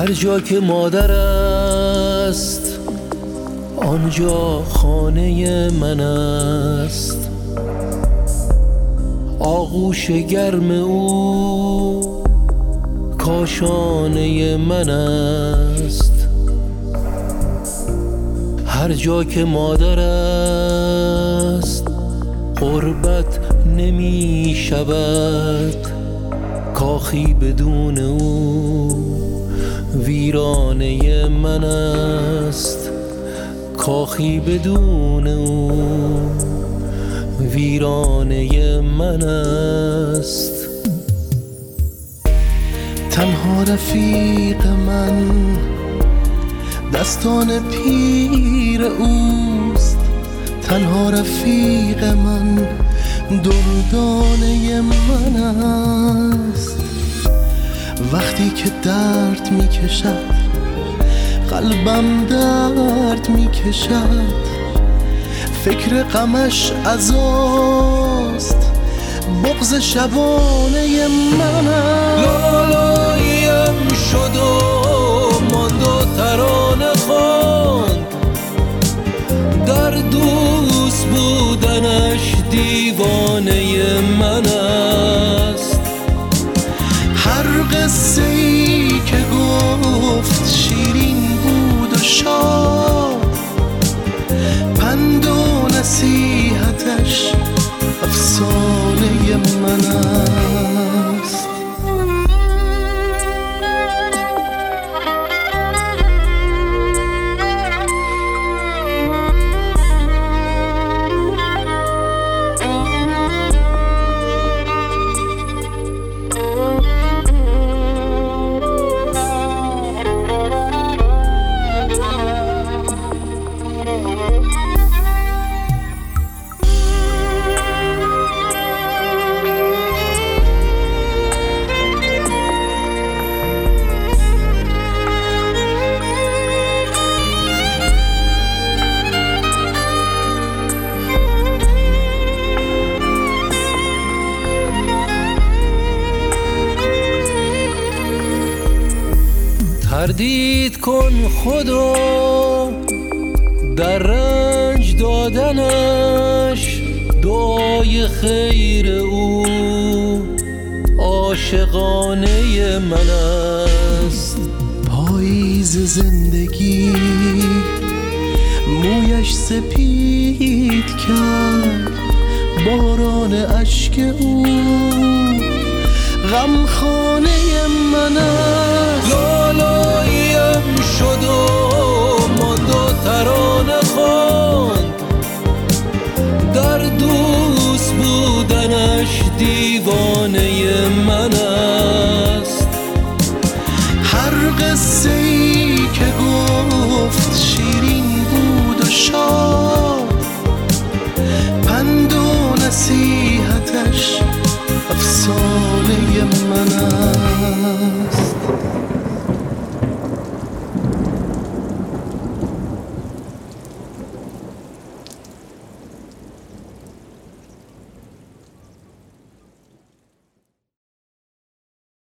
هر جا که مادر است آنجا خانه من است. آغوش گرم او کاشانه من است. هر جا که مادر است غربت نمی شود. کاخی بدون او ویرانه من است. کاخی بدون او ویرانه من است. تنها رفیق من دستان پیر اوست. تنها رفیق من دردانه من است. وقتی که درد می کشد قلبم درد می کشد. فکر غمش عزاست بغض شبانه من است. لالایم شد و ماند و ترانه خواند. در دوست بودنش دیوانه من است. هر قصه ای که گفت شیرین بود و شاد. پند و نصیحتش افسانه من است. تردید کن خدا در رنج دادنش. دعای خیر او عاشقانه من است. پاییز زندگی مویش سپید کرد. باران اشک او غمخانه من است. لالایم شد و ماند و ترانه خواند. در دوست بودنش دیوانه من است. هر قصه ای که گفت شیرین بود و شاد. پند و نصیحتش افسانه من است.